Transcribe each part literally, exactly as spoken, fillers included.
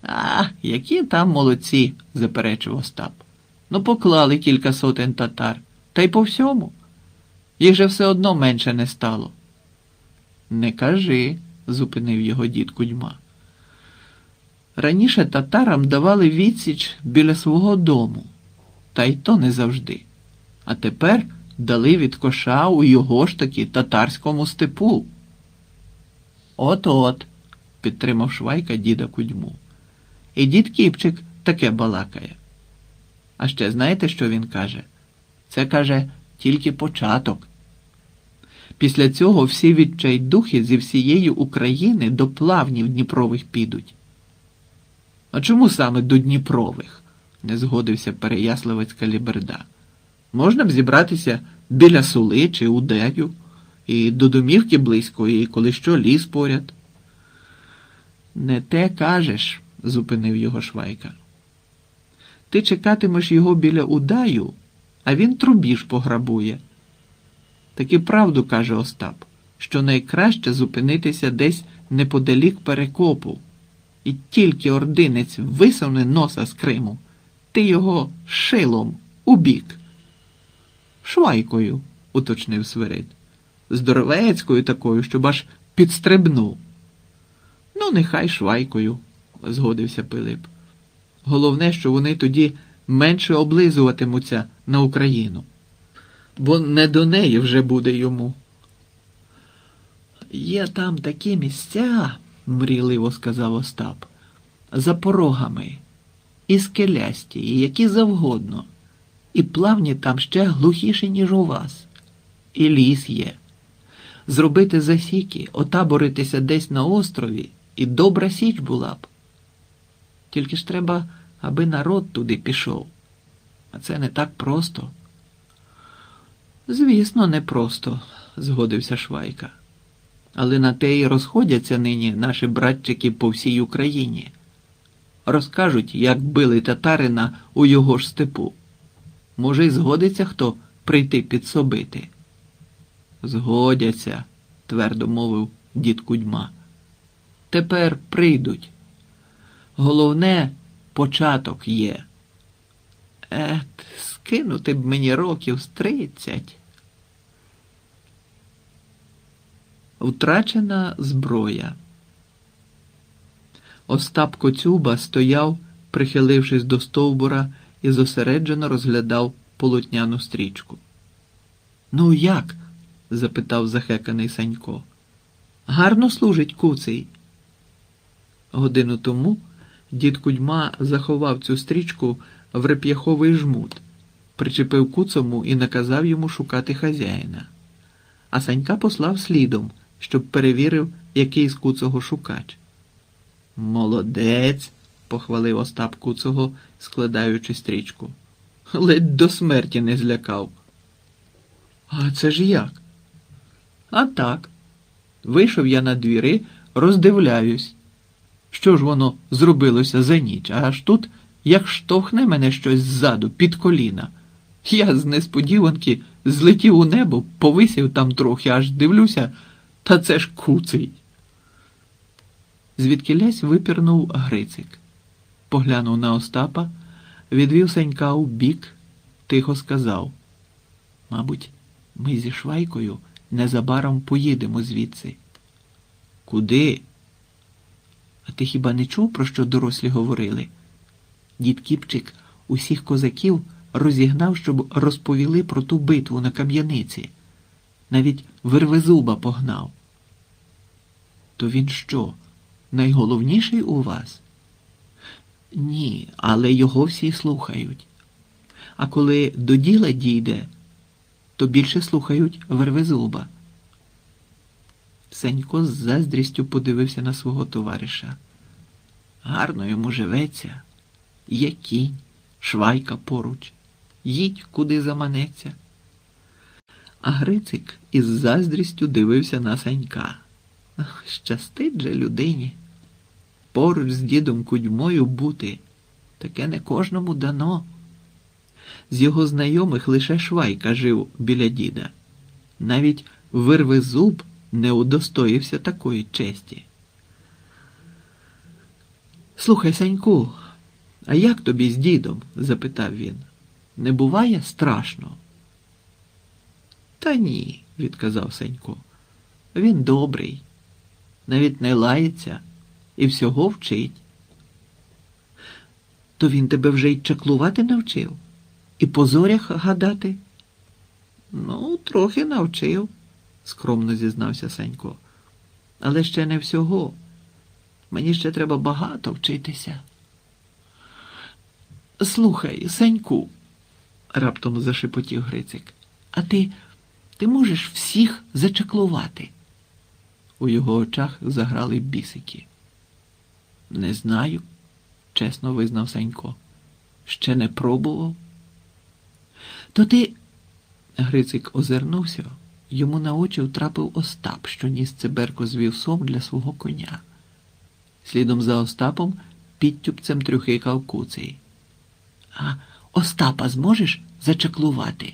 А, які там молодці, заперечив Остап. Ну, поклали кілька сотень татар. Та й по всьому. Їх же все одно менше не стало. Не кажи, зупинив його дід Кудьма. Раніше татарам давали відсіч біля свого дому. Та й то не завжди. А тепер дали від коша у його ж таки татарському степу. От-от, підтримав Швайка діда Кудьму. І дід Кіпчик таке балакає. А ще знаєте, що він каже? Це, каже, тільки початок. Після цього всі відчайдухи зі всієї України до плавнів Дніпрових підуть. А чому саме до Дніпрових? Не згодився переясливець Каліберда. Можна б зібратися біля Сули чи Удею, і до домівки близько, і коли що ліс поряд. Не те кажеш, зупинив його Швайка. Ти чекатимеш його біля Удаю, а він трубіж пограбує. Таки правду каже Остап, що найкраще зупинитися десь неподалік Перекопу. І тільки ординець висуне носа з Криму, ти його шилом у бік. Швайкою, уточнив Свирид. Здоровецькою такою, щоб аж підстрибнув. Ну, нехай Швайкою, згодився Пилип. Головне, що вони тоді менше облизуватимуться на Україну. Бо не до неї вже буде йому. Є там такі місця, мрійливо сказав Остап, за порогами, і скелясті, і які завгодно. І плавні там ще глухіші, ніж у вас. І ліс є. Зробити засіки, отаборитися десь на острові, і добра січ була б. Тільки ж треба, аби народ туди пішов. А це не так просто. Звісно, не просто, згодився Швайка. Але на те й розходяться нині наші братчики по всій Україні. Розкажуть, як били татарина у його ж степу. Може, й згодиться хто прийти підсобити? Згодяться, твердо мовив дід Кудьма. Тепер прийдуть. Головне, початок є. Ет, скинути б мені років з тридцять. Втрачена зброя. Остап Коцюба стояв, прихилившись до стовбура, і зосереджено розглядав полотняну стрічку. «Ну як?» – запитав захеканий Санько. «Гарно служить куций». Годину тому дід Кудьма заховав цю стрічку в реп'яховий жмут, причепив куцому і наказав йому шукати хазяїна. А Санька послав слідом, щоб перевірив, який з куцого шукач. «Молодець!» – похвалив Остап куцого, складаючи стрічку. «Ледь до смерті не злякав». «А це ж як?» «А так. Вийшов я на двіри, роздивляюсь. Що ж воно зробилося за ніч? Аж тут, як штовхне мене щось ззаду, під коліна. Я з несподіванки злетів у небо, повисів там трохи, аж дивлюся, та це ж куций». Звідкілясь випірнув Грицик. Поглянув на Остапа, відвів Санька у бік, тихо сказав: «Мабуть, ми зі Швайкою незабаром поїдемо звідси». «Куди?» «А ти хіба не чув, про що дорослі говорили? Дід Кіпчик усіх козаків розігнав, щоб розповіли про ту битву на Кам'яниці. Навіть Вервезуба погнав». «То він що, найголовніший у вас?» «Ні, але його всі слухають. А коли до діла дійде, то більше слухають Вервезуба». Санько з заздрістю подивився на свого товариша. Гарно йому живеться. Є кінь, Швайка поруч. Їдь, куди заманеться. А Грицик із заздрістю дивився на Санька. Ах, щастить же людині. Поруч з дідом Кудьмою бути. Таке не кожному дано. З його знайомих лише Швайка жив біля діда. Навіть Вервезуб не удостоївся такої честі. Слухай, Саньку, а як тобі з дідом? Запитав він. Не буває страшно? Та ні, відказав Санько. Він добрий, навіть не лається і всього вчить. То він тебе вже й чаклувати навчив? І по зорях гадати? Ну, трохи навчив, скромно зізнався Санько. Але ще не всього. Мені ще треба багато вчитися. Слухай, Саньку, раптом зашепотів Грицик, а ти, ти можеш всіх зачаклувати? У його очах заграли бісики. Не знаю, чесно визнав Санько. Ще не пробував. То ти... Грицик озирнувся, йому на очі втрапив Остап, що ніс циберко з вівсом для свого коня. Слідом за Остапом підтюпцем трюхикав Куций. А Остапа зможеш зачаклувати?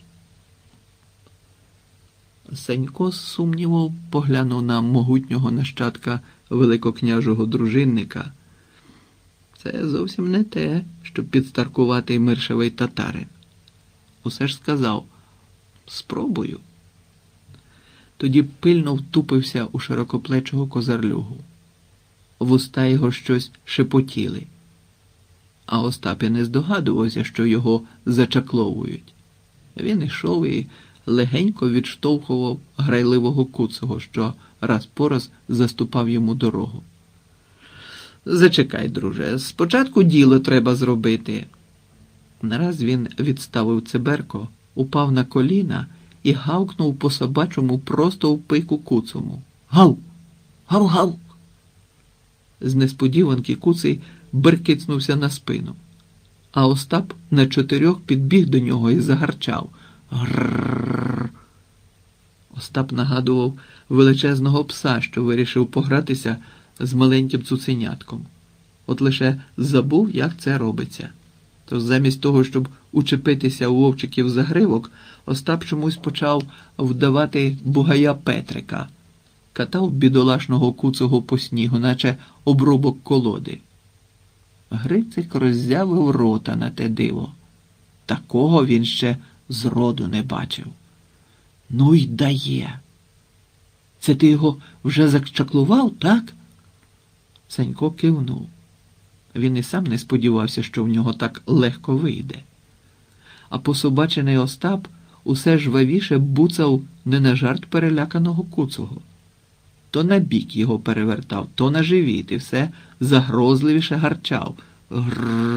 Санько з сумнівом поглянув на могутнього нащадка великокняжого дружинника. Це зовсім не те, щоб підстаркуватий миршевий татарин. Усе ж сказав: спробую. Тоді пильно втупився у широкоплечого козарлюгу. Вуста його щось шепотіли. А Остап і не здогадувався, що його зачакловують. Він ішов і легенько відштовхував грайливого Куцого, що раз по раз заступав йому дорогу. Зачекай, друже, спочатку діло треба зробити. Нараз він відставив циберко, упав на коліна і гавкнув по собачому просто в пику Куцому. Гав! Гав-гав! З несподіванки Куций беркицнувся на спину, а Остап на чотирьох підбіг до нього і загарчав. Грррррр. Остап нагадував величезного пса, що вирішив погратися з маленьким цуценятком. От лише забув, як це робиться. Тож замість того, щоб учепитися у вовчиків загривок, Остап чомусь почав вдавати бугая Петрика. Катав бідолашного Куцого по снігу, наче обрубок колоди. Грицик роззявив рота на те диво. Такого він ще зроду не бачив. Ну й дає. Це ти його вже зачаклував, так? Санько кивнув. Він і сам не сподівався, що в нього так легко вийде. А пособачений Остап усе жвавіше буцав не на жарт переляканого Куцого. То на бік його перевертав, то на живіт, і все загрозливіше гарчав. Грррр.